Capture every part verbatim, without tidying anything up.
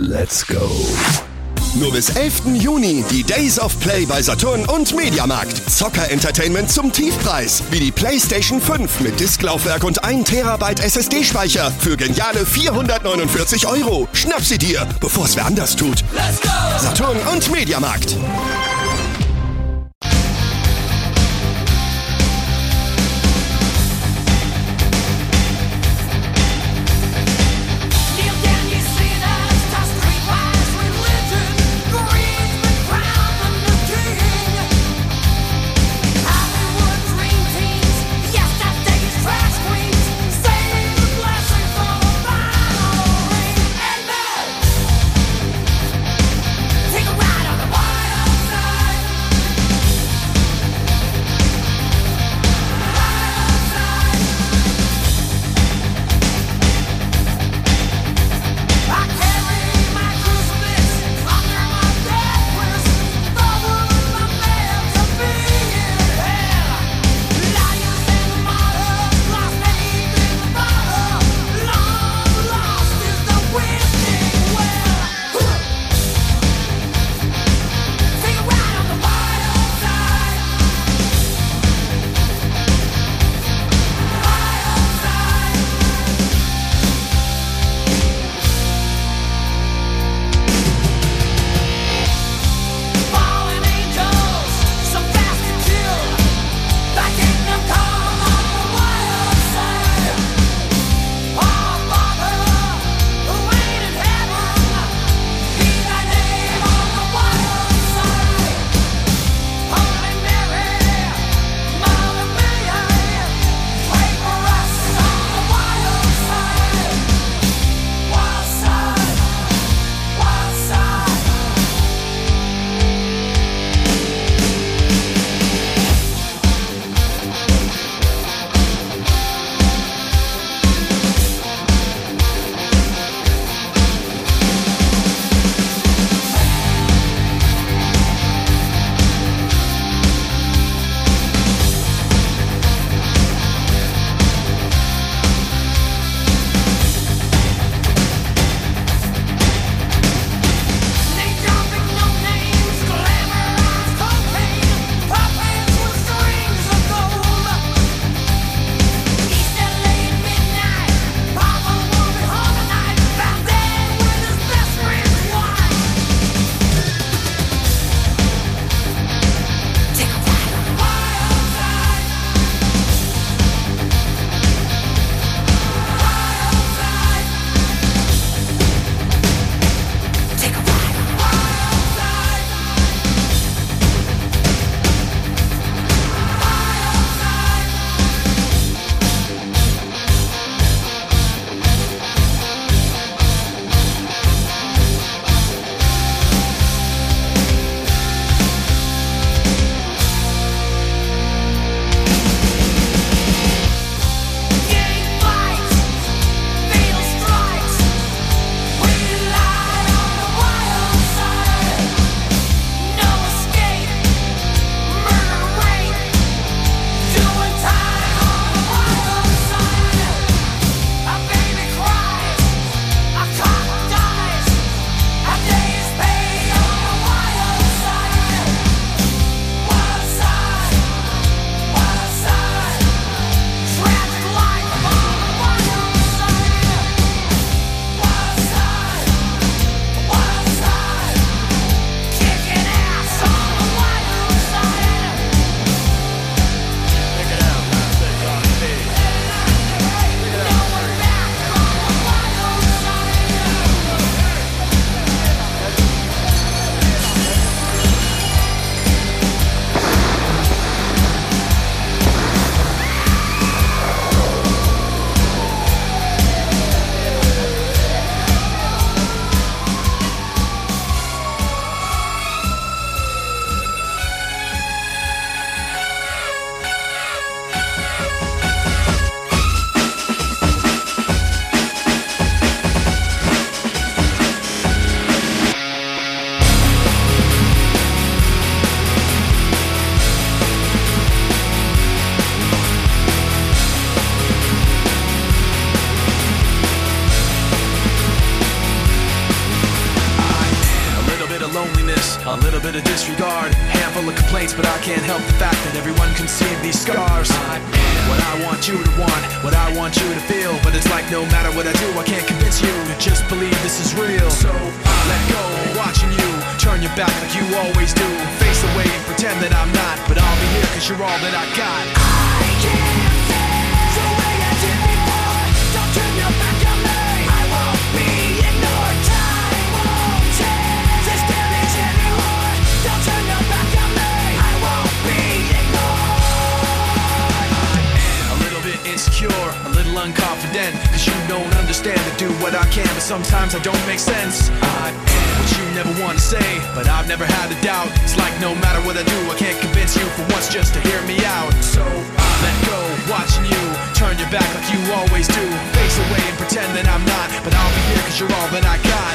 Let's go. Nur bis elften Juni die Days of Play bei Saturn und Mediamarkt. Zocker-Entertainment zum Tiefpreis. Wie die PlayStation fünf mit Disklaufwerk und ein Terabyte S S D-Speicher für geniale vierhundertneunundvierzig Euro. Schnapp sie dir, bevor es wer anders tut. Let's go! Saturn und Mediamarkt. Take a ride on the wild side. of loneliness, a little bit of disregard, handful of complaints, but I can't help the fact that everyone can see these scars. I am what I want you to want, what I want you to feel, but it's like no matter what I do, I can't convince you to just believe this is real. So I let go, watching you turn your back like you always do, face away and pretend that I'm not, but I'll be here cause you're all that I got. I can't feel the way I did before, don't turn your back on me, I won't be ignored, time won't change this damage anymore, don't turn your back on me, I won't be ignored. A little bit insecure, a little unconfident, cause you don't understand to do what I can, but sometimes I don't make sense. I am what you never want to say, but I've never had a doubt. It's like no matter what I do, I can't convince you for once just to hear me out. So I let go, watching you turn your back like you always do, face away and pretend that I'm not, but I'll be here cause you're all that I got.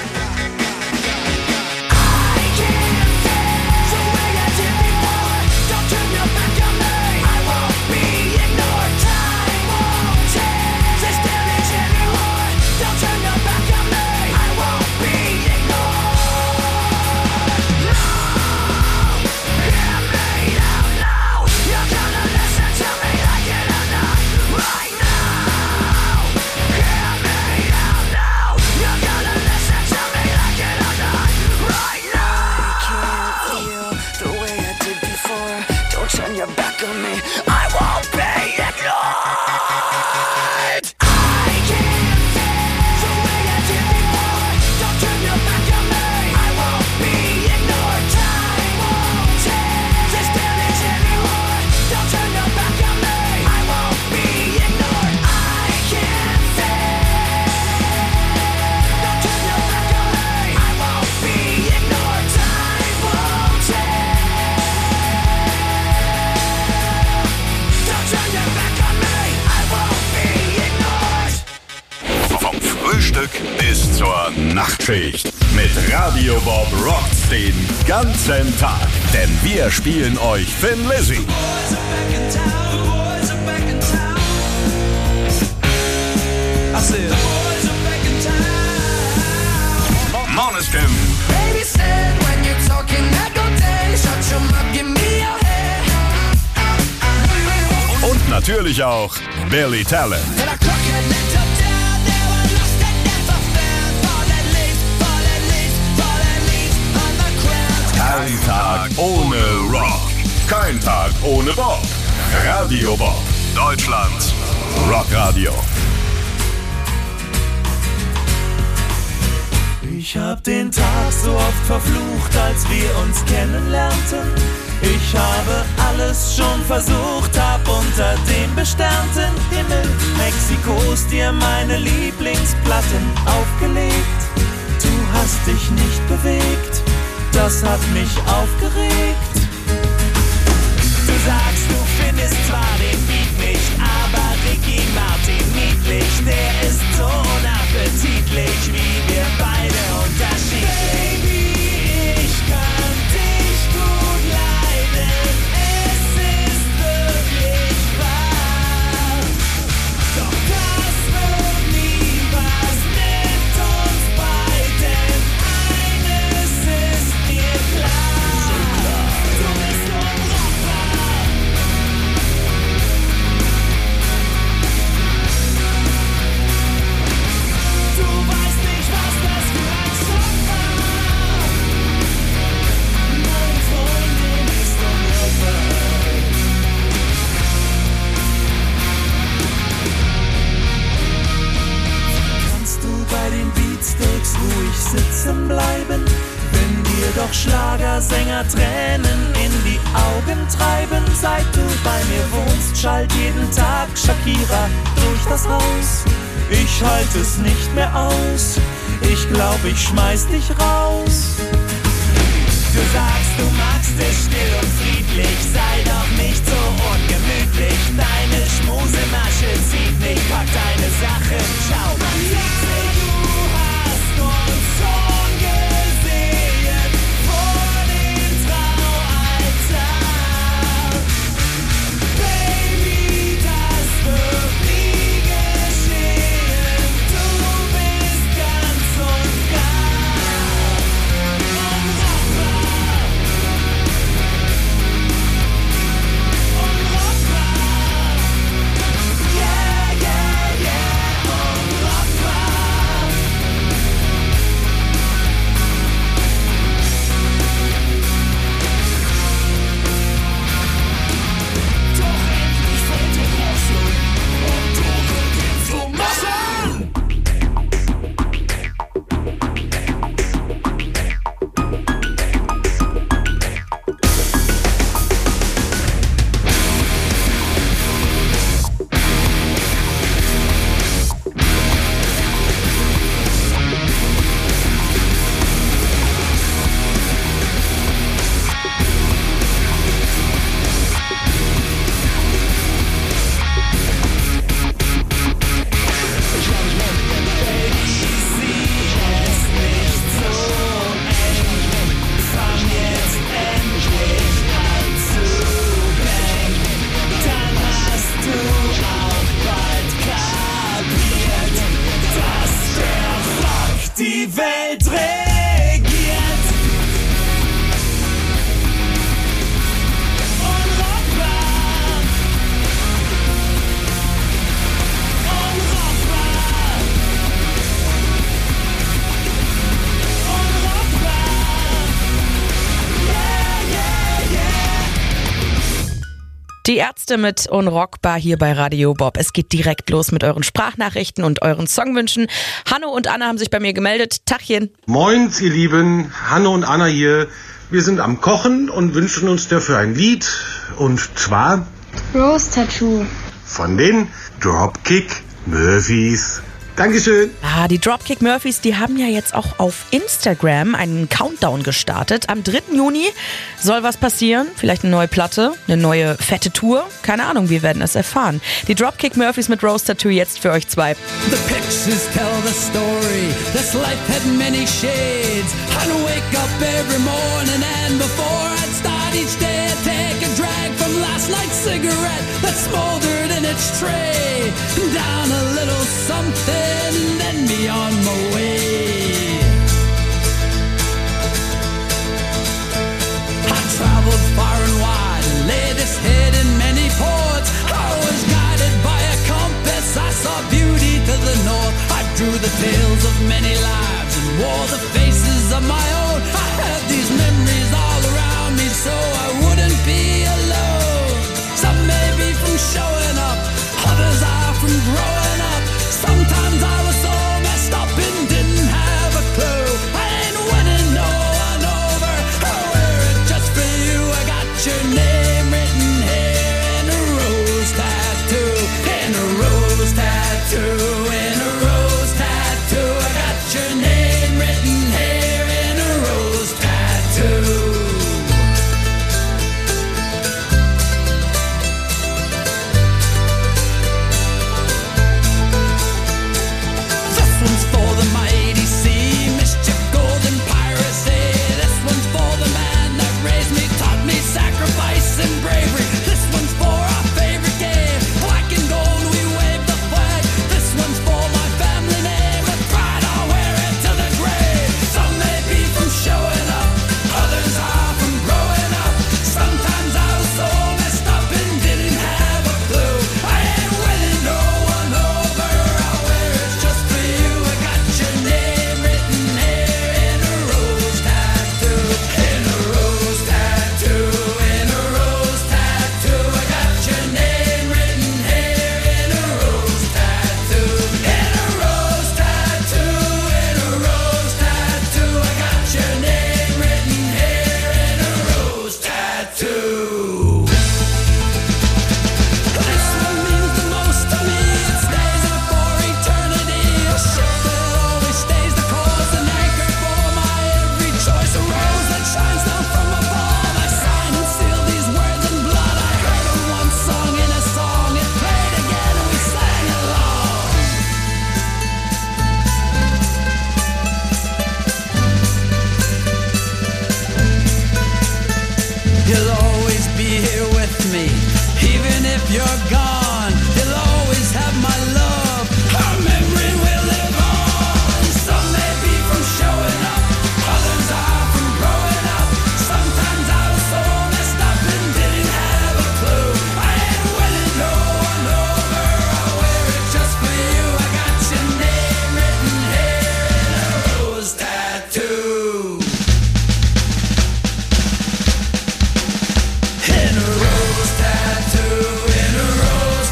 I can't feel the way I did before, don't turn your back on me, I won't be ignored, time won't change this damage anymore, don't turn your back on me, I won't be ignored. No, hear me out now, you're gonna listen to me like it or not, right now. Hear me out now, you're gonna listen to me like it or not, right now. I can't feel the way I did before, don't turn your back on me, I won't be ignored. I can't feel the way I did before, don't turn your back on me, I won't be ignored, time won't change this damage anymore, don't turn your back on me, I won't be ignored. I can't feel, don't turn your back on me, I won't be ignored, time won't change, don't turn your back on me, I won't be ignored. Vom Frühstück bis zur Nachtschicht. Mit Radio Bob rockt's den ganzen Tag. Denn wir spielen euch Thin Lizzy, Måneskin Baby said when you're talking that go day, shut your mouth, give me your head. und natürlich auch Billy Talent. And I cook it, let up down, never lost it, never found. Fallen leaves, fallen leaves, fallen leaves on the ground. Kein Tag ohne Rock. Kein Tag ohne Bob. Radio Bob, Deutschlands Rockradio. Ich hab den Tag so oft verflucht, als wir uns kennenlernten. Ich habe alles schon versucht, hab unter dem besternten Himmel Mexikos dir meine Lieblingsplatten aufgelegt. Du hast dich nicht bewegt, das hat mich aufgeregt. Du sagst, du findest zwar den Beat nicht, aber Ricky Martin niedlich, der ist so unappetitlich, wie wir beide unterschiedlich. Baby, ich kann dich gut leiden, es ist wirklich wahr. Doch das wird nie was mit uns beiden, eines ist mir klar, du bist unbrauchbar. Du weißt nicht, was das für ein Schock war. Meine Freundin ist unbrauchbar. Kannst du bei den Beatsteaks ruhig sitzen bleiben, wenn dir doch Schlagersänger Tränen in die Augen treiben? Seit du bei mir wohnst, schallt jeden Tag Shakira durch das Haus. Ich halte es nicht mehr aus, ich glaub, ich schmeiß dich raus. Du sagst, du magst es still und friedlich, sei doch nicht so ungemütlich. Deine Schmusemasche zieht nicht, pack deine Sachen, ciao, man sieht sich. Du hast uns schon gesehen vor dem Traualtar. Baby, das wird nie geschehen, du bist ganz und gar unbrauchbar. Die Ärzte mit Unrockbar hier bei Radio Bob. Es geht direkt los mit euren Sprachnachrichten und euren Songwünschen. Hanno und Anna haben sich bei mir gemeldet. Tachchen. Moins, ihr Lieben. Hanno und Anna hier. Wir sind am Kochen und wünschen uns dafür ein Lied. Und zwar Rose Tattoo von den Dropkick Murphys. Dankeschön. Ah, die Dropkick Murphys, die haben ja jetzt auch auf Instagram einen Countdown gestartet. Am dritten Juni soll was passieren. Vielleicht eine neue Platte, eine neue fette Tour. Keine Ahnung, wir werden es erfahren. Die Dropkick Murphys mit Rose Tattoo jetzt für euch zwei. The pictures tell the story. This life had many shades. I'd wake up every morning and before I'd start each day I'd take a drag from last night's cigarette that smoldered in its tray. Down a little something, then be on my way. I traveled far and wide and laid this head in many ports. I was guided by a compass, I saw beauty to the north. I drew the tales of many lives and wore the faces of my own. I had these memories all around me so I wouldn't be alone. Some may be from showing up, others are from growing up. Sometimes I was so messed up and didn't have a clue. I ain't winning no one over, I wear it just for you. I got your name written here in a rose tattoo. In a rose tattoo, in a rose tattoo. I got your name written here in a rose tattoo. This one's for the mighty sea, mischief, golden piracy. This one's for the man that raised me, taught me sacrifice and bravery. This one's for our favorite game, black and gold, we wave the flag. This one's for my family name, with pride I'll wear it to the grave. Some may be from showing up, others are from growing up. Sometimes I was so messed up and didn't have a clue. I ain't winning no one over, I'll wear it just for you. I got your name written here in a rose tattoo. In a rose tattoo, in a rose tattoo. I got your name written here in a rose tattoo. In a rose tattoo, in a rose tattoo. I got your name written here in a rose tattoo. This one means the most to me. It stays there for eternity. A ship that always stays the course, an anchor for my every choice. A rose that shines down from above. I sign and seal these words in blood. I heard them once sung in a song. It played again and we sang along. You'll always be here with me, even if you're gone. You'll always have my love. Our memory will live on. Some may be from showing up, others are from growing up. Sometimes I was so messed up and didn't have a clue. I ain't winning no one over, I'll wear it just for you. I got your name written here in a rose tattoo. In a rose tattoo, in a rose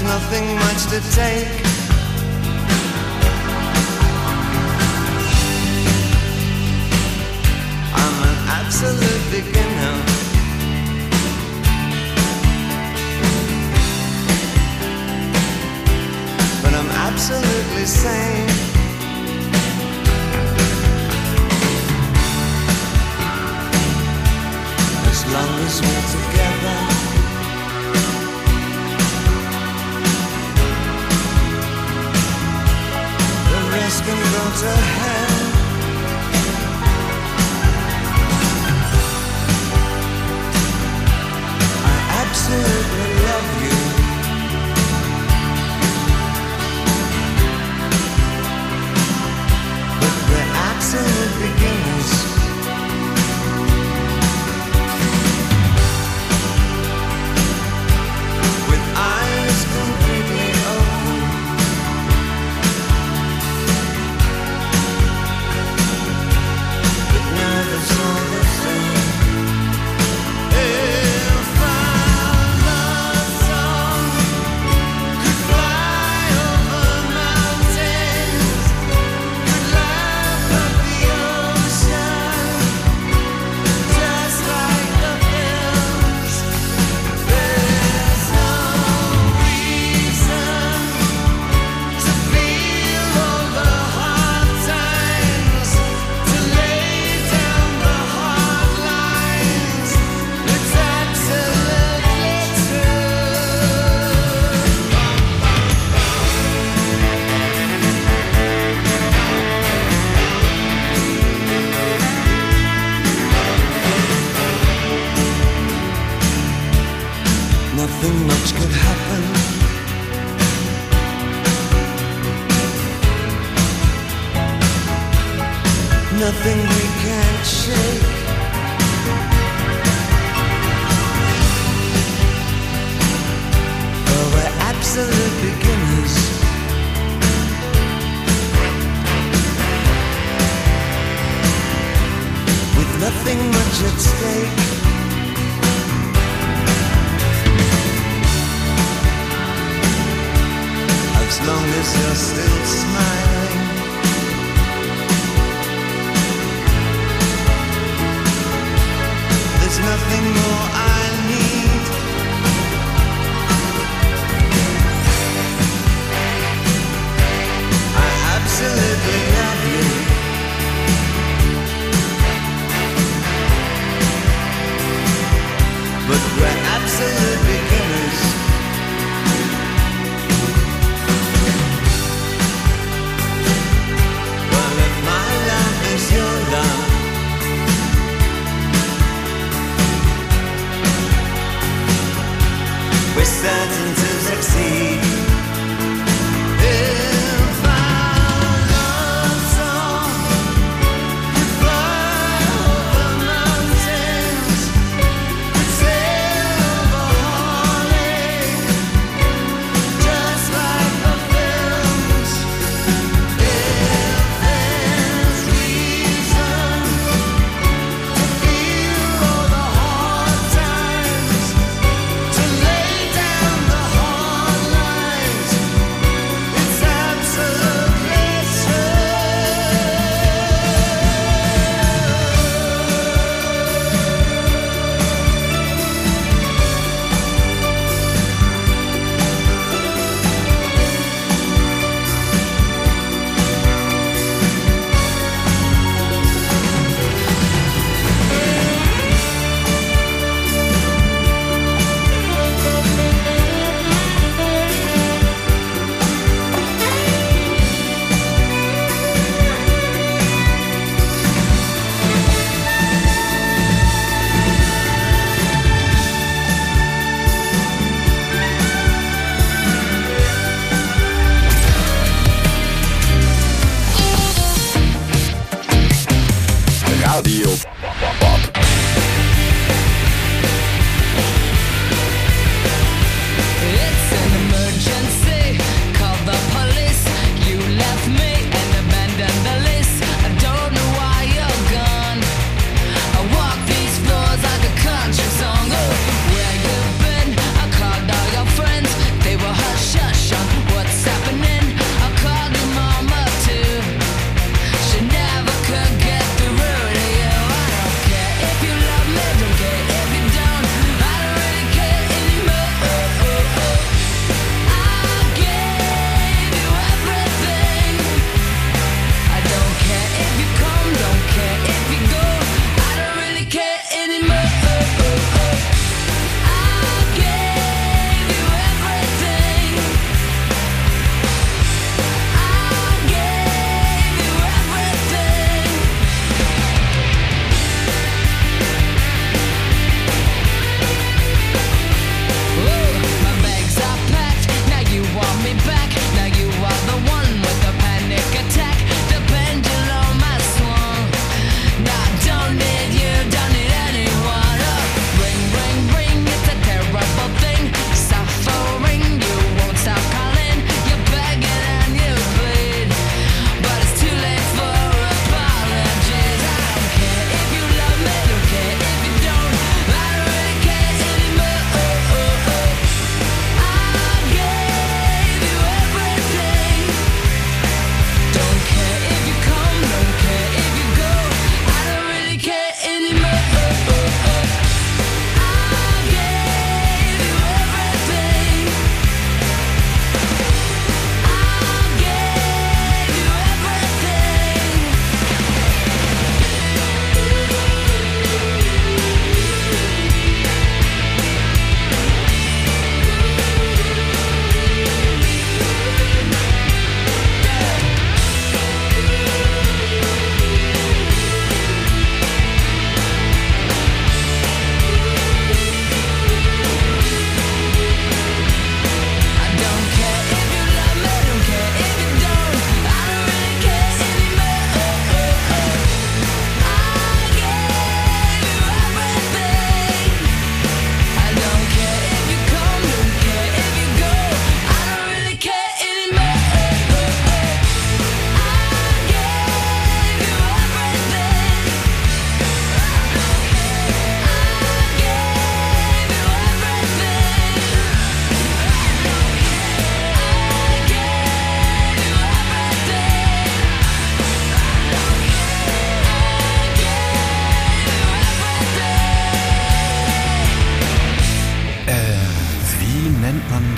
There's nothing much to take. I'm an absolute beginner. But I'm absolutely sane. As long as we're together, the rest can go to hell. I absolutely love you. But we're absolute beginners. Nothing much could happen. Nothing we can't shake. Oh, we're absolute beginners. With nothing much at stake. As long as you're still smiling, there's nothing more I need. I absolutely love you. But we're absolute beginners. We're certain to succeed. If our love song could fly over mountains, could sail over heartache, just like the films. If there's reason to feel all the hard times, to lay down the hard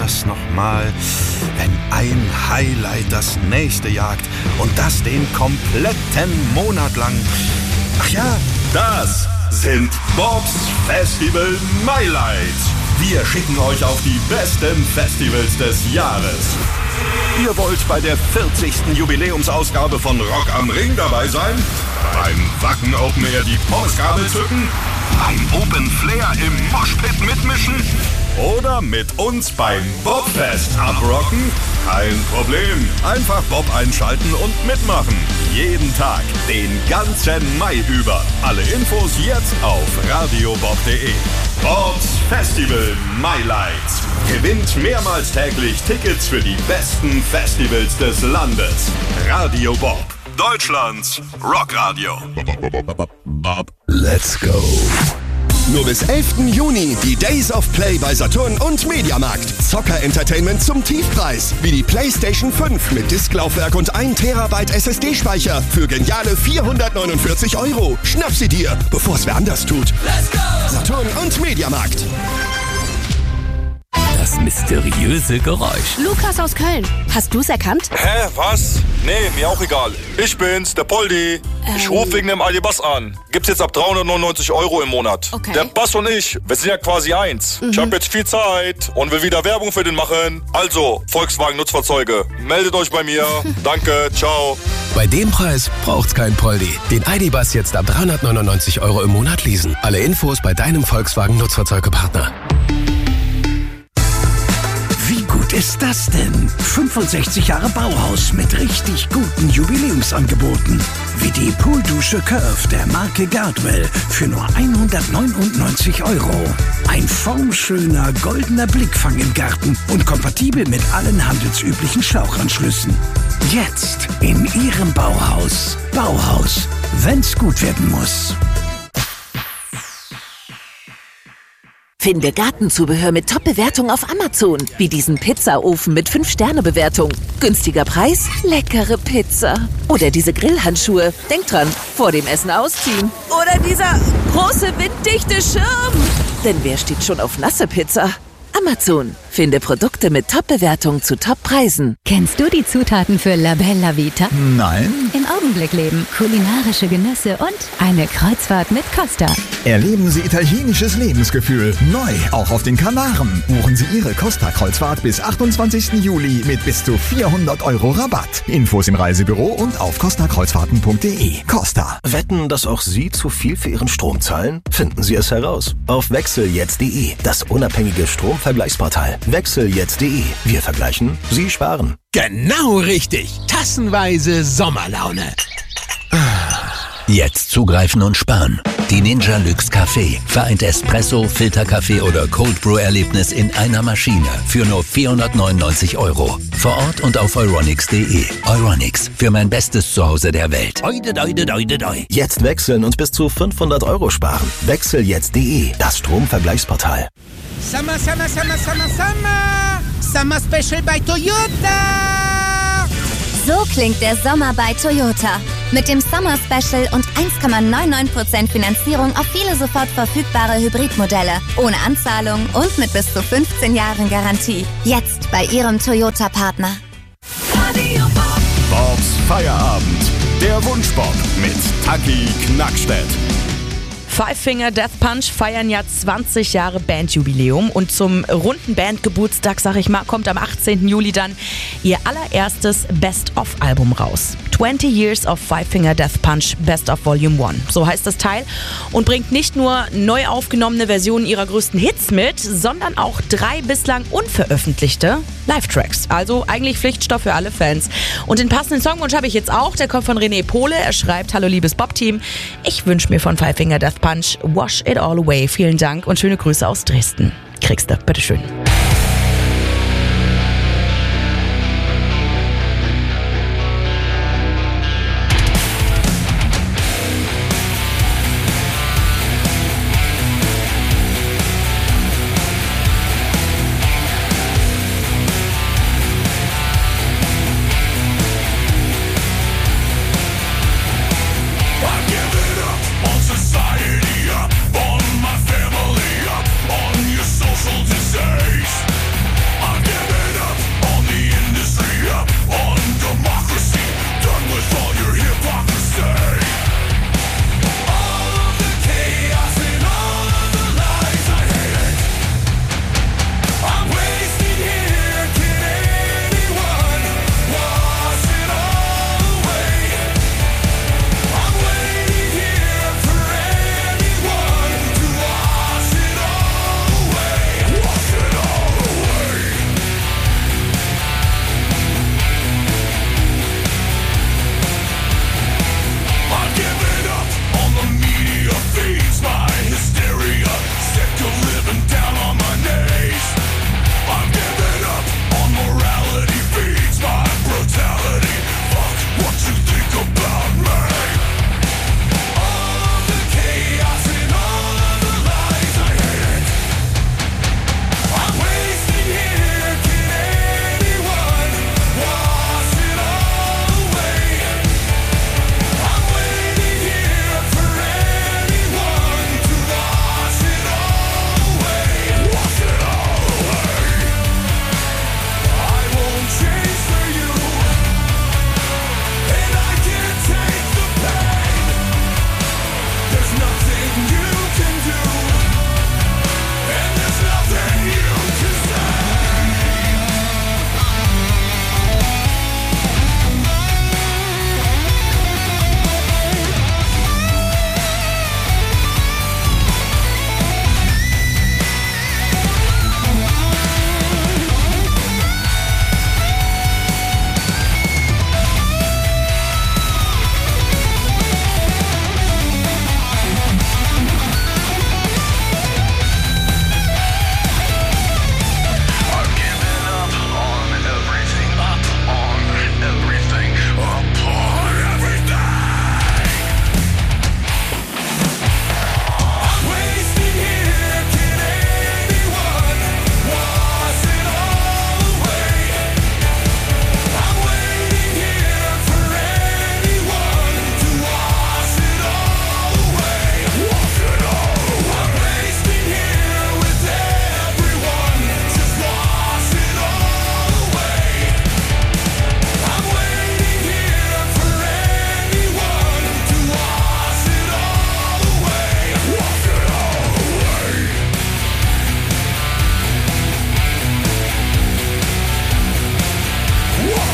das nochmal? Wenn ein Highlight das nächste jagt und das den kompletten Monat lang. Ach ja, das sind Bobs Festival Highlights. Wir schicken euch auf die besten Festivals des Jahres. Ihr wollt bei der vierzigsten Jubiläumsausgabe von Rock am Ring dabei sein? Beim Wacken Open Air die Pommesgabel zücken? Beim Open Flair im Moshpit mitmischen? Oder mit uns beim Bobfest abrocken? Kein Problem. Einfach Bob einschalten und mitmachen. Jeden Tag, den ganzen Mai über. Alle Infos jetzt auf radiobob punkt de. Bobs Festival Highlights. Gewinnt mehrmals täglich Tickets für die besten Festivals des Landes. Radio Bob. Deutschlands Rockradio. Bob, let's go. Nur bis elften Juni die Days of Play bei Saturn und Mediamarkt. Zocker-Entertainment zum Tiefpreis. Wie die PlayStation fünf mit Disklaufwerk und ein Terabyte S S D-Speicher für geniale vierhundertneunundvierzig Euro. Schnapp sie dir, bevor es wer anders tut. Let's go! Saturn und Mediamarkt. Das mysteriöse Geräusch. Lukas aus Köln. Hast du's erkannt? Hä, was? Nee, mir auch egal. Ich bin's, der Poldi. Ähm. Ich ruf wegen dem Aldi-Bass an. Gibt's jetzt ab dreihundertneunundneunzig Euro im Monat. Okay. Der Bass und ich, wir sind ja quasi eins. Mhm. Ich hab jetzt viel Zeit und will wieder Werbung für den machen. Also, Volkswagen Nutzfahrzeuge, meldet euch bei mir. Danke, ciao. Bei dem Preis braucht's kein Poldi. Den Aldi-Bass jetzt ab dreihundertneunundneunzig Euro im Monat leasen. Alle Infos bei deinem Volkswagen Nutzfahrzeugepartner. Wie gut ist das denn? fünfundsechzig Jahre Bauhaus mit richtig guten Jubiläumsangeboten. Wie die Pooldusche Curve der Marke Gardwell für nur hundertneunundneunzig Euro. Ein formschöner goldener Blickfang im Garten und kompatibel mit allen handelsüblichen Schlauchanschlüssen. Jetzt in Ihrem Bauhaus. Bauhaus, wenn's gut werden muss. Finde Gartenzubehör mit Top-Bewertung auf Amazon. Wie diesen Pizzaofen mit fünf Sterne Bewertung. Günstiger Preis, leckere Pizza. Oder diese Grillhandschuhe. Denk dran, vor dem Essen ausziehen. Oder dieser große winddichte Schirm. Denn wer steht schon auf nasse Pizza? Amazon. Finde Produkte mit Top-Bewertung zu Top-Preisen. Kennst du die Zutaten für La Bella Vita? Nein. Im Augenblick leben, kulinarische Genüsse und eine Kreuzfahrt mit Costa. Erleben Sie italienisches Lebensgefühl. Neu, auch auf den Kanaren. Buchen Sie Ihre Costa-Kreuzfahrt bis achtundzwanzigsten Juli mit bis zu vierhundert Euro Rabatt. Infos im Reisebüro und auf costa kreuzfahrten punkt de. Costa. Wetten, dass auch Sie zu viel für Ihren Strom zahlen? Finden Sie es heraus auf wechseljetzt punkt de, das unabhängige Stromvergleichsportal. wechseljetzt punkt de. Wir vergleichen, Sie sparen. Genau richtig. Tassenweise Sommerlaune. Jetzt zugreifen und sparen. Die Ninja Luxe Café vereint Espresso, Filterkaffee oder Cold Brew Erlebnis in einer Maschine für nur vierhundertneunundneunzig Euro. Vor Ort und auf euronics punkt de. Euronics, für mein bestes Zuhause der Welt. Oide, oide, oide, oide. Jetzt wechseln und bis zu fünfhundert Euro sparen. wechseljetzt punkt de, das Stromvergleichsportal. Summer, Summer, Summer, Summer, Summer! Summer Special bei Toyota! So klingt der Sommer bei Toyota. Mit dem Summer Special und eins Komma neunundneunzig Prozent Finanzierung auf viele sofort verfügbare Hybridmodelle. Ohne Anzahlung und mit bis zu fünfzehn Jahren Garantie. Jetzt bei Ihrem Toyota-Partner. Bobs Feierabend. Der Wunschbob mit Taki Knackstedt. Five Finger Death Punch feiern ja zwanzig Jahre Bandjubiläum und zum runden Bandgeburtstag, sag ich mal, kommt am achtzehnten Juli dann ihr allererstes Best-of-Album raus. twenty Years of Five Finger Death Punch Best of Volume one. So heißt das Teil und bringt nicht nur neu aufgenommene Versionen ihrer größten Hits mit, sondern auch drei bislang unveröffentlichte Live-Tracks. Also eigentlich Pflichtstoff für alle Fans. Und den passenden Songwunsch habe ich jetzt auch, der kommt von René Pohle. Er schreibt: Hallo liebes Bob-Team, ich wünsche mir von Five Finger Death Punch Wash It All Away. Vielen Dank und schöne Grüße aus Dresden. Kriegst du, bitteschön. Society up on my family, up on your social to say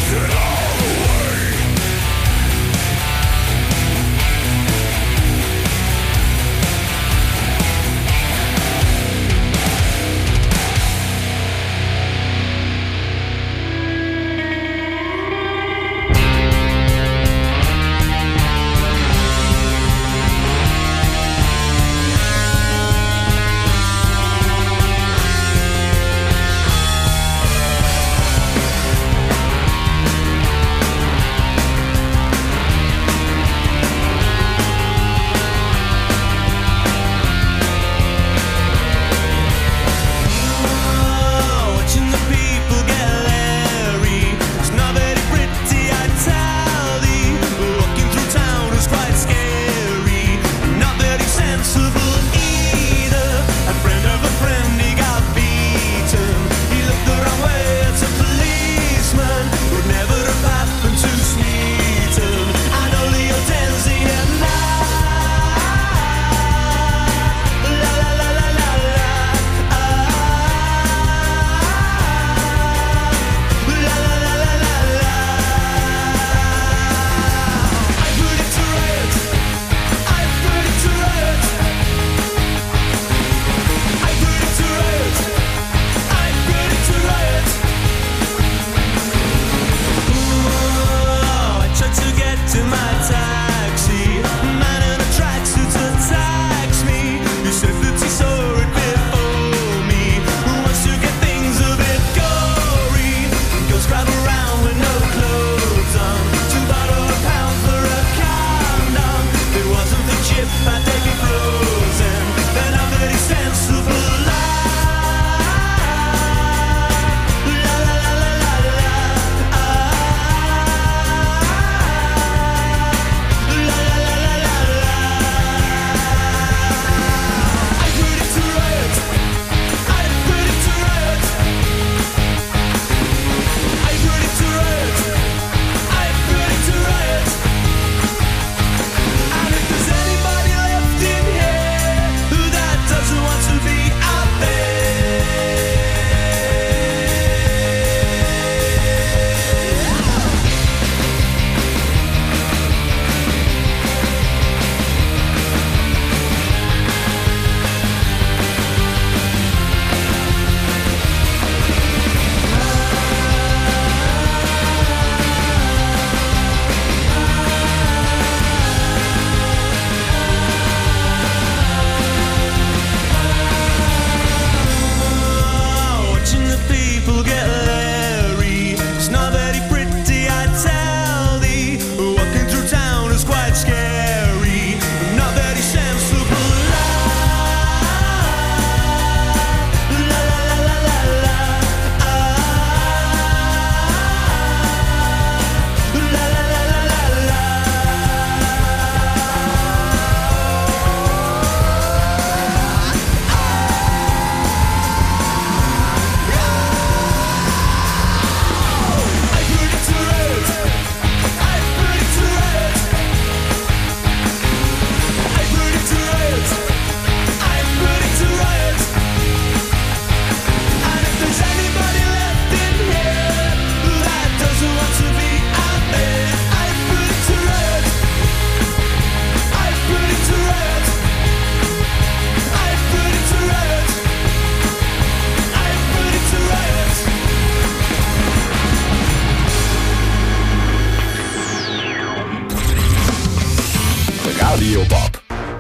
Radio Bob.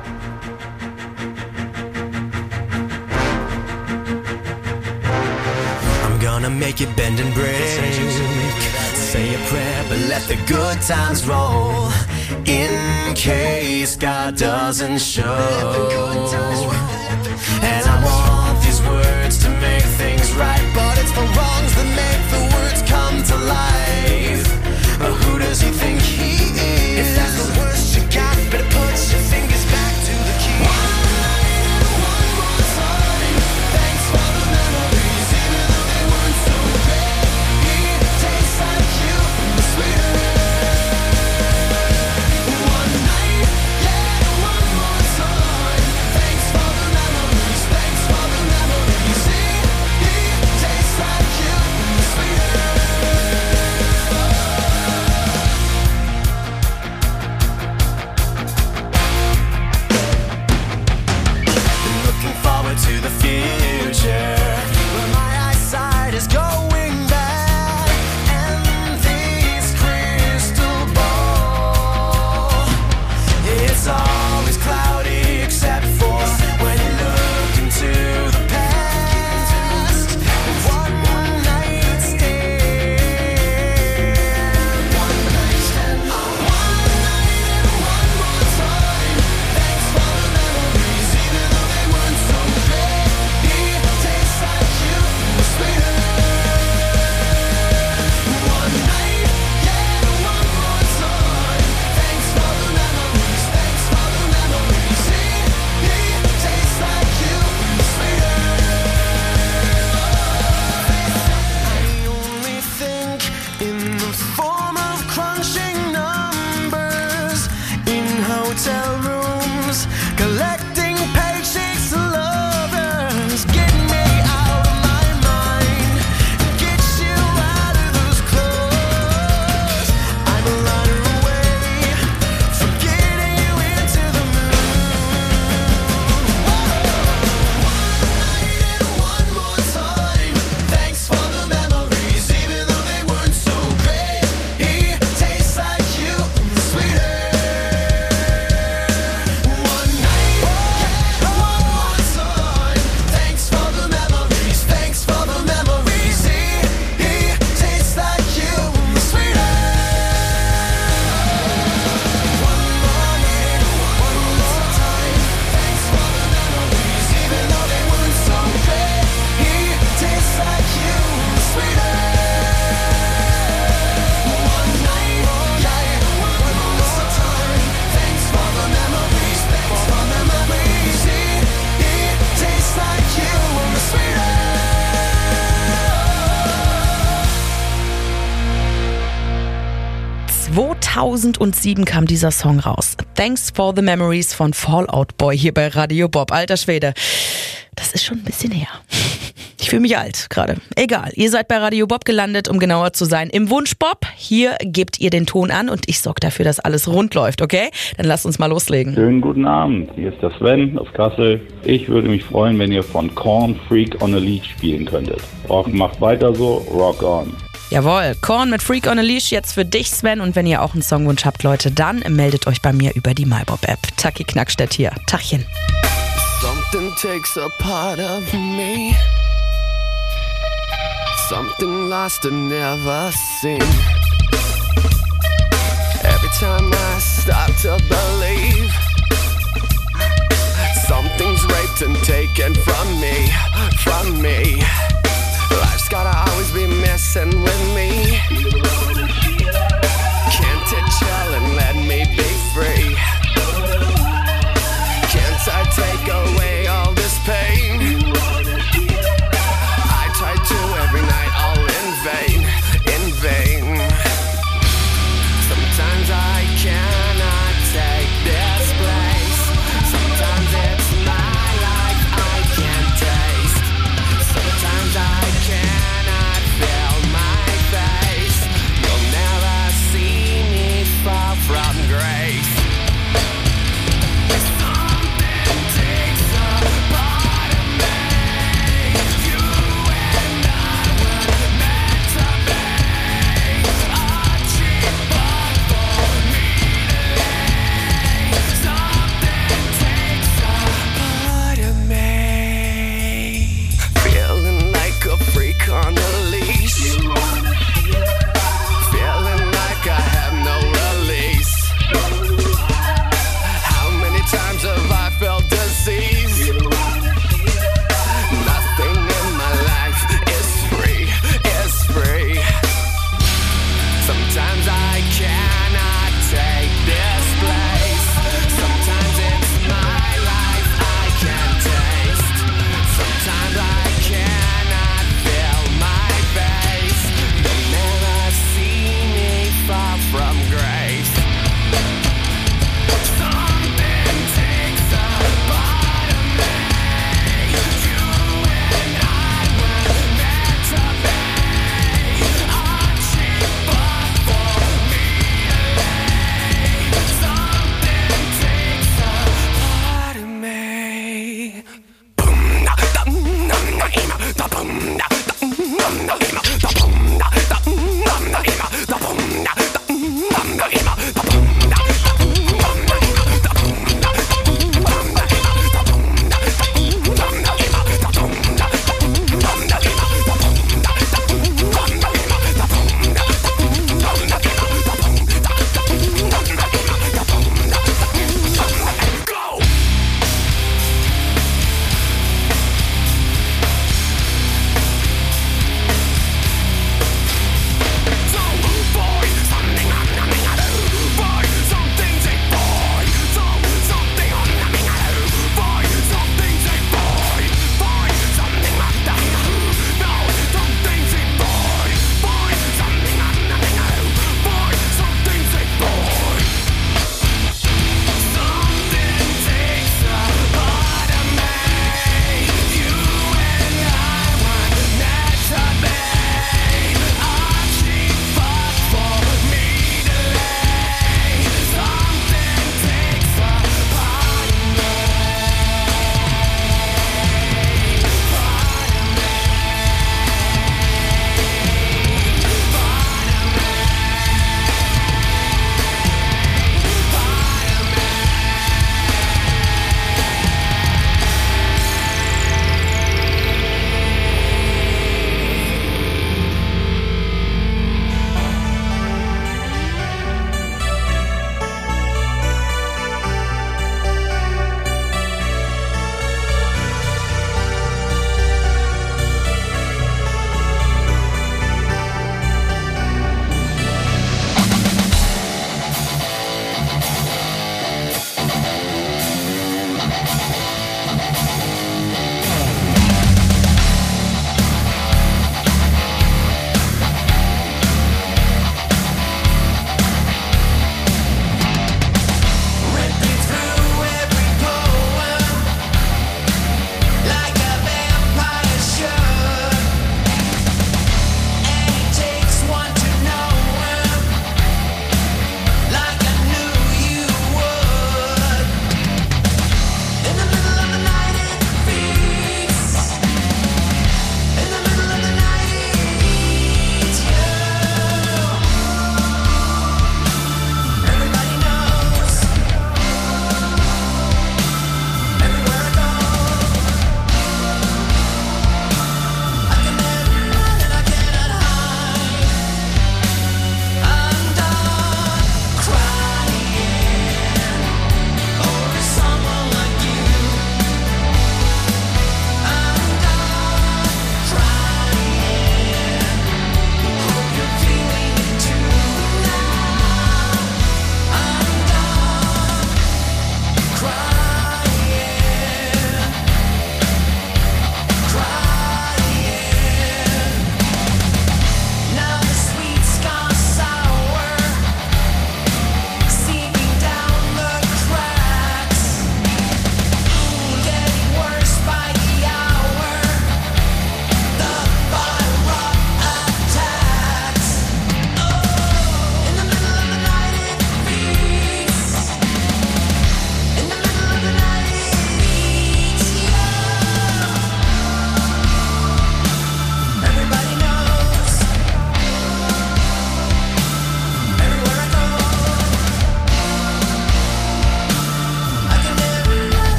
I'm gonna make you bend and break. Say a prayer, but let the good times roll. In case God doesn't show. And I want these words to make things right, but it's the wrongs that make the words come to life. But who does he think he is? If that's the worst you got, better put your fingers back to the key. One night, one more time. Thanks for the memories, even though they weren't so great. It tastes like you, the sweeter. One night, yeah, one more time. Thanks for the memories, thanks for the memories. It tastes like you, the zweitausendsieben kam dieser Song raus. Thanks for the Memories von Fall Out Boy hier bei Radio Bob. Alter Schwede, das ist schon ein bisschen her. Ich fühle mich alt gerade. Egal, ihr seid bei Radio Bob gelandet, um genauer zu sein, im Wunsch Bob. Hier gebt ihr den Ton an und ich sorge dafür, dass alles rund läuft, okay? Dann lasst uns mal loslegen. Schönen guten Abend, hier ist der Sven aus Kassel. Ich würde mich freuen, wenn ihr von Korn Freak on a Leash spielen könntet. Rock macht weiter so, rock on. Jawohl, Korn mit Freak on a Leash jetzt für dich, Sven. Und wenn ihr auch einen Songwunsch habt, Leute, dann meldet euch bei mir über die MyBob-App. Taki Knackstedt hier. Tachchen. Something takes a part of me. Something lost and never seen. Every time I start to believe something's raped and taken from me, from me. Life's gotta always be messing with me. Can't it chill and let me be free? Can't I take away all this pain? I try to every night, all in vain, in vain. Sometimes I cannot take this place. Sometimes it's my life I can't taste. Sometimes I cannot feel my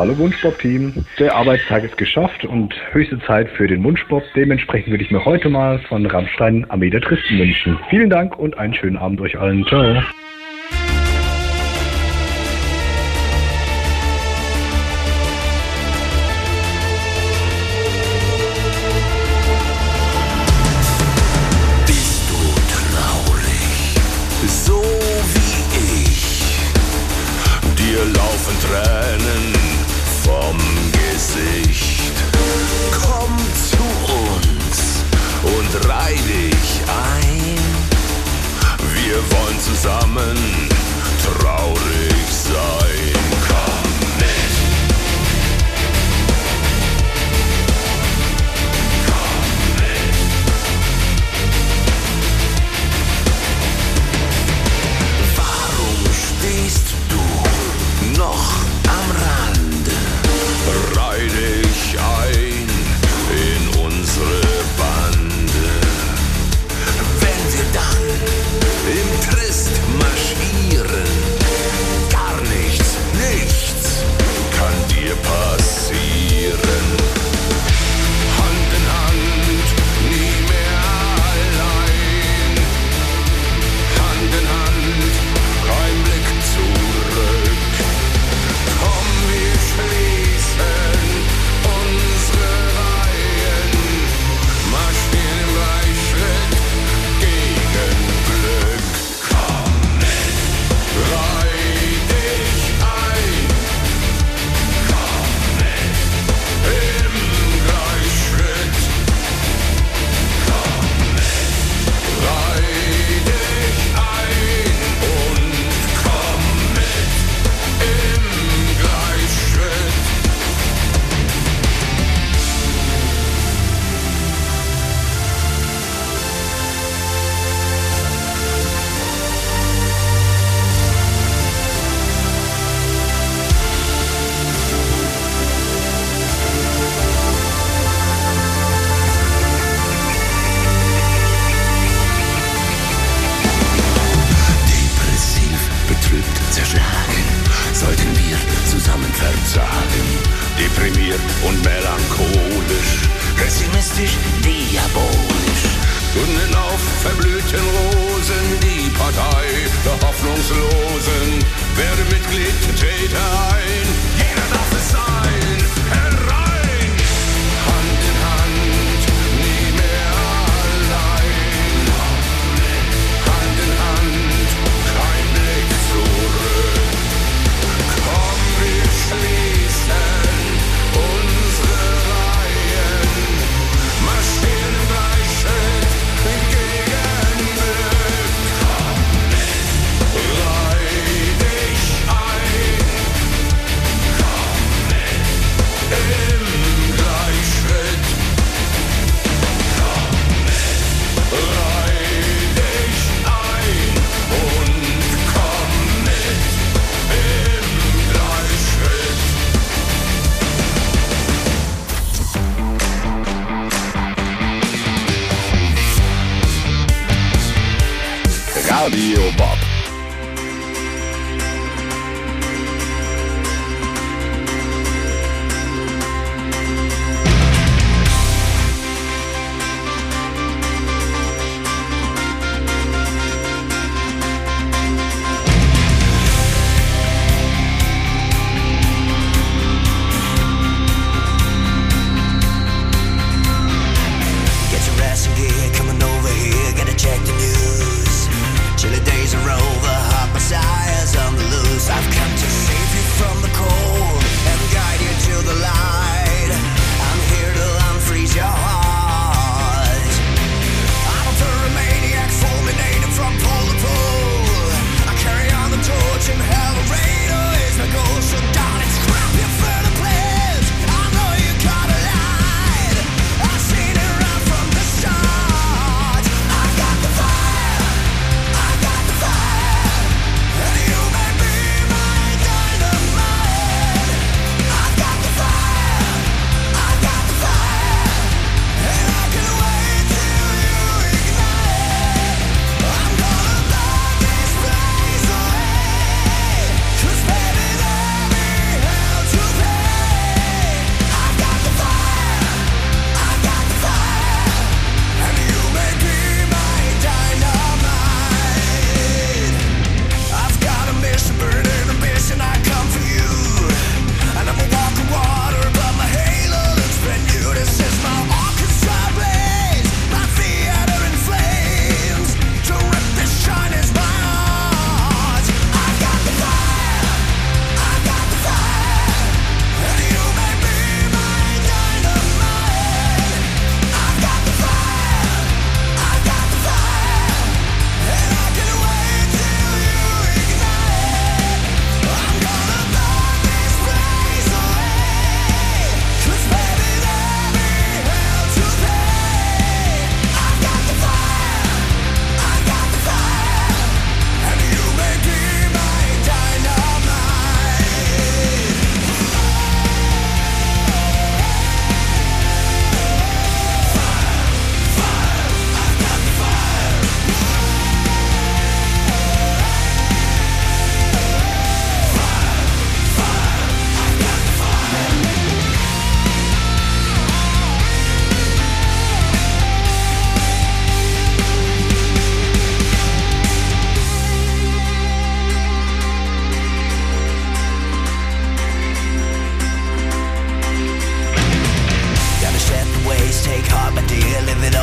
Hallo Wunschbob-Team. Der Arbeitstag ist geschafft und höchste Zeit für den Wunschbob. Dementsprechend würde ich mir heute mal von Rammstein Armee der Tristen wünschen. Vielen Dank und einen schönen Abend euch allen. Ciao. So wie ich, dir laufen Tränen vom Gesicht. Komm zu uns und reih dich ein. Wir wollen zusammen traurig sein. Komm mit. Komm mit. Warum stehst du noch am Rande? Reih dich ein in unsere Bande. Wenn wir dann im Trist marschieren, gar nichts, nichts kann dir passieren. Hand in Hand, nie mehr allein. Hand in Hand, kein Blick zurück. Komm, wir schließen unsere Reihen, marschieren im Gleichschritt gegen Glück. Komm mit, reih dich ein. Komm mit, im Gleichschritt. Komm mit, reih dich ein und komm mit im Gleichschritt. Depressiv, betrübt, zerschlagen, sollten wir zusammen verzagen. Deprimiert und melancholisch, pessimistisch, diabolisch. Stunden auf verblühten Rosen, die Partei der Hoffnungslosen. Werde Mitglied, trete ein, jeder darf es sein, herein. Hand in Hand, nie mehr allein. Hand in Hand, kein Blick zurück. Komm, wir schließen unsere Reihen, marschieren im Gleichschritt gegen Glück. Komm mit, reih dich ein. Komm mit, im Gleichschritt. Komm mit, reih dich ein und komm mit im Gleichschritt. Radio Bob. Get your ass in gear, coming over here, gotta check the news. Chilly days are over.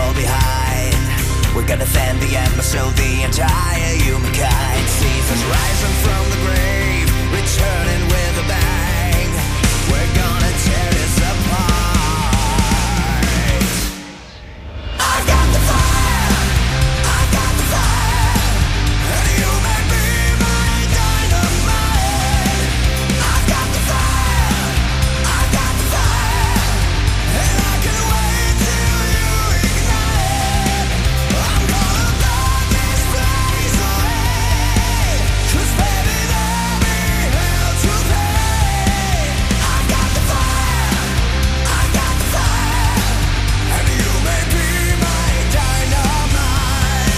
fall behind. We're gonna fan the embers so the entire humankind sees us rising from the grave, returning with a bang. We're gonna tear this apart. I've got the fire, I've got the fire, and you may be my dynamite. I've got the fire, I've got the fire, and I can wait till you ignite. I'm gonna burn this place away, 'cause baby there'll be hell to pay. I've got the fire, I've got the fire, and you may be my dynamite.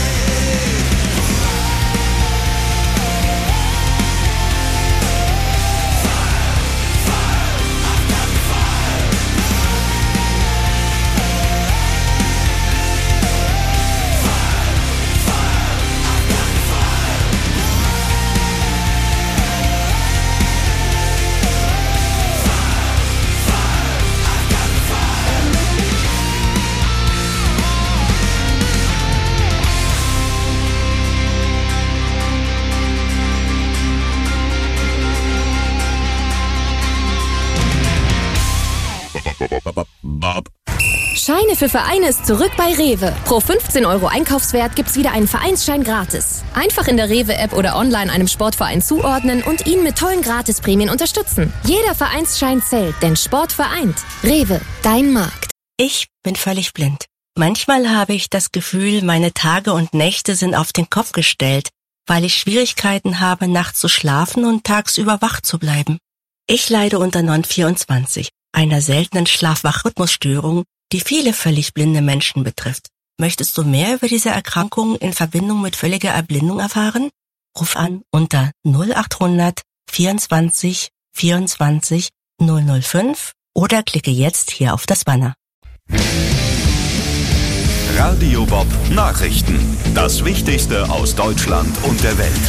Scheine für Vereine ist zurück bei Rewe. Pro fünfzehn Euro Einkaufswert gibt's wieder einen Vereinsschein gratis. Einfach in der Rewe-App oder online einem Sportverein zuordnen und ihn mit tollen Gratisprämien unterstützen. Jeder Vereinsschein zählt, denn Sport vereint. Rewe, dein Markt. Ich bin völlig blind. Manchmal habe ich das Gefühl, meine Tage und Nächte sind auf den Kopf gestellt, weil ich Schwierigkeiten habe, nachts zu schlafen und tagsüber wach zu bleiben. Ich leide unter N O N vierundzwanzig, einer seltenen Schlaf-Wach-Rhythmusstörung, die viele völlig blinde Menschen betrifft. Möchtest du mehr über diese Erkrankung in Verbindung mit völliger Erblindung erfahren? Ruf an unter null achthundert vierundzwanzig vierundzwanzig null null fünf oder klicke jetzt hier auf das Banner. Radio Bob Nachrichten. Das Wichtigste aus Deutschland und der Welt.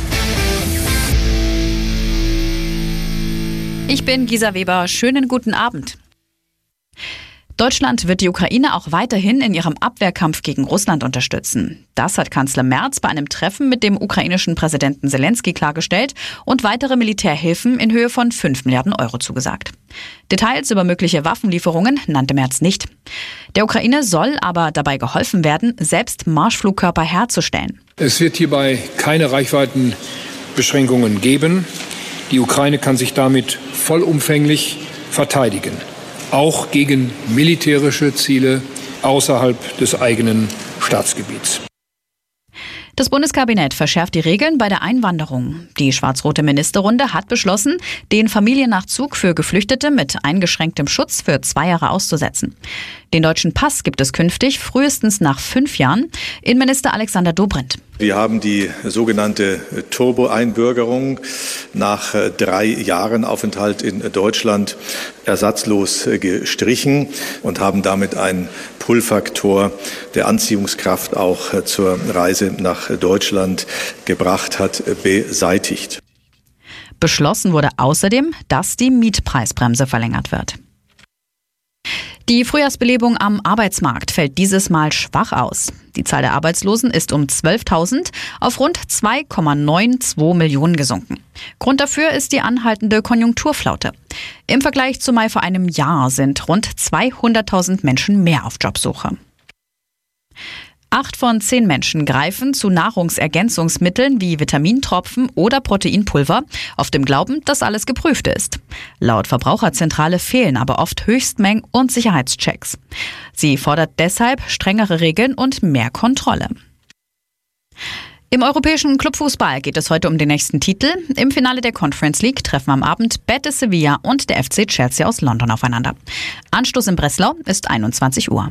Ich bin Gisa Weber. Schönen guten Abend. Deutschland wird die Ukraine auch weiterhin in ihrem Abwehrkampf gegen Russland unterstützen. Das hat Kanzler Merz bei einem Treffen mit dem ukrainischen Präsidenten Selenskyj klargestellt und weitere Militärhilfen in Höhe von fünf Milliarden Euro zugesagt. Details über mögliche Waffenlieferungen nannte Merz nicht. Der Ukraine soll aber dabei geholfen werden, selbst Marschflugkörper herzustellen. Es wird hierbei keine Reichweitenbeschränkungen geben. Die Ukraine kann sich damit vollumfänglich verteidigen. Auch gegen militärische Ziele außerhalb des eigenen Staatsgebiets. Das Bundeskabinett verschärft die Regeln bei der Einwanderung. Die schwarz-rote Ministerrunde hat beschlossen, den Familiennachzug für Geflüchtete mit eingeschränktem Schutz für zwei Jahre auszusetzen. Den deutschen Pass gibt es künftig frühestens nach fünf Jahren. Innenminister Alexander Dobrindt. Wir haben die sogenannte Turbo-Einbürgerung nach drei Jahren Aufenthalt in Deutschland ersatzlos gestrichen und haben damit einen Pull-Faktor der Anziehungskraft auch zur Reise nach Deutschland gebracht hat, beseitigt. Beschlossen wurde außerdem, dass die Mietpreisbremse verlängert wird. Die Frühjahrsbelebung am Arbeitsmarkt fällt dieses Mal schwach aus. Die Zahl der Arbeitslosen ist um zwölftausend auf rund zwei Komma zweiundneunzig Millionen gesunken. Grund dafür ist die anhaltende Konjunkturflaute. Im Vergleich zu Mai vor einem Jahr sind rund zweihunderttausend Menschen mehr auf Jobsuche. Acht von zehn Menschen greifen zu Nahrungsergänzungsmitteln wie Vitamintropfen oder Proteinpulver, auf dem Glauben, dass alles geprüft ist. Laut Verbraucherzentrale fehlen aber oft Höchstmengen und Sicherheitschecks. Sie fordert deshalb strengere Regeln und mehr Kontrolle. Im europäischen Clubfußball geht es heute um den nächsten Titel. Im Finale der Conference League treffen am Abend Betis Sevilla und der F C Chelsea aus London aufeinander. Anstoß in Breslau ist einundzwanzig Uhr.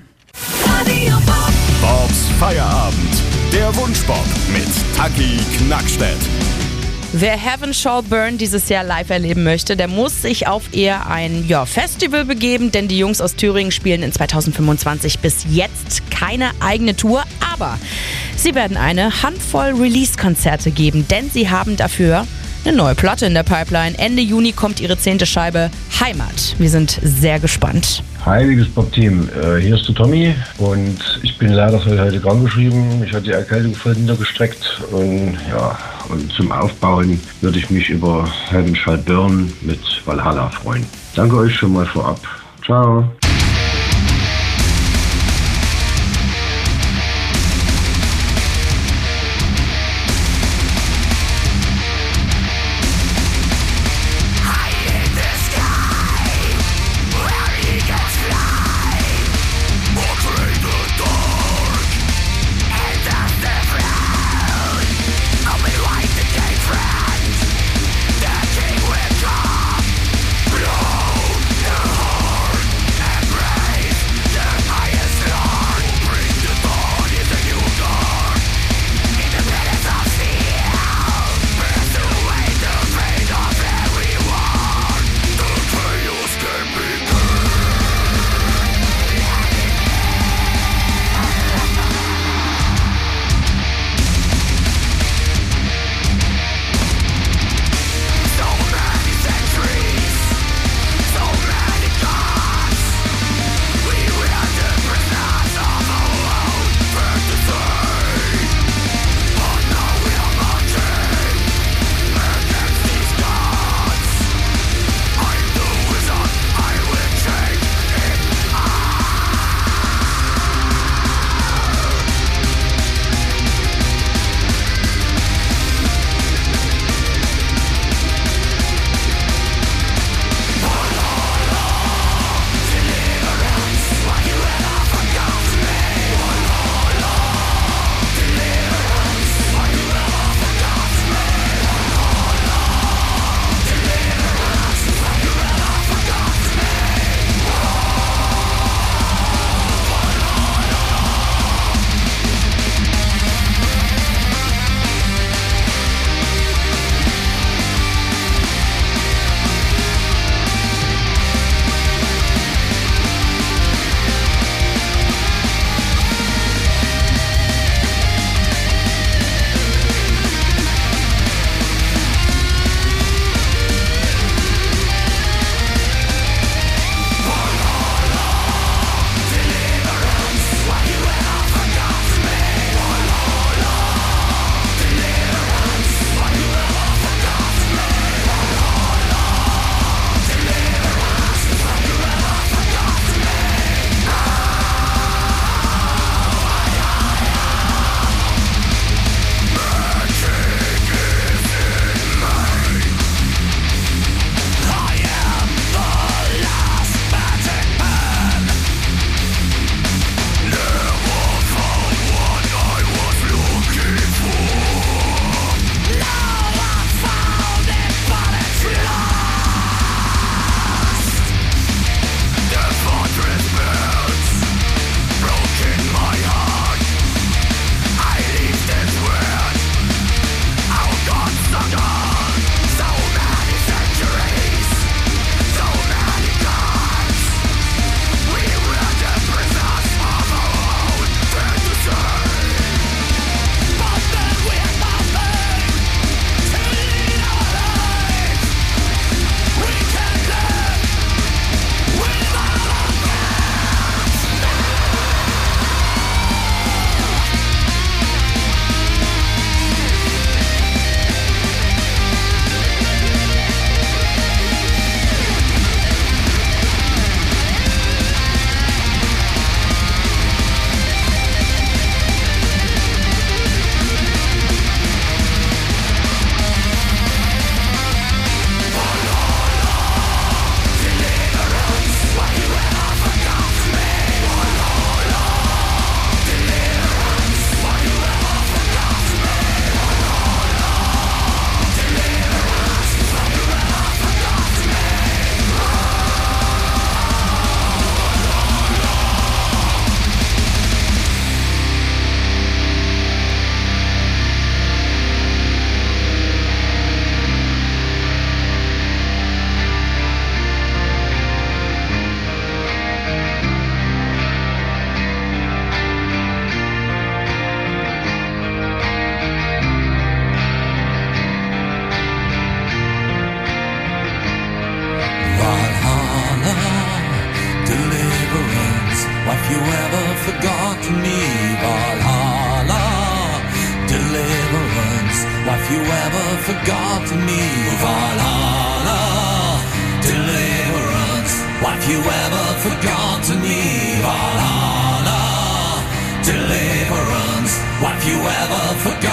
Bobs Feierabend. Der Wunschbob mit Taki Knackstedt. Wer Heaven Shall Burn dieses Jahr live erleben möchte, der muss sich auf eher ein ja, Festival begeben, denn die Jungs aus Thüringen spielen in zweitausendfünfundzwanzig bis jetzt keine eigene Tour, aber sie werden eine Handvoll Release-Konzerte geben, denn sie haben dafür eine neue Platte in der Pipeline. Ende Juni kommt ihre zehnte Scheibe Heimat. Wir sind sehr gespannt. Hi, liebes Bob-Team. Äh, hier ist der Tommy und ich bin leider heute krank geschrieben. Ich hatte die Erkältung voll niedergestreckt und ja, und zum Aufbauen würde ich mich über Heaven Shall Burn mit Valhalla freuen. Danke euch schon mal vorab. Ciao. Blow the heart you ever forgotten me? Valhalla, deliverance. What have you ever forgotten me? Valhalla, deliverance. What have you ever forgotten me? Valhalla, deliverance. What have you ever forgotten?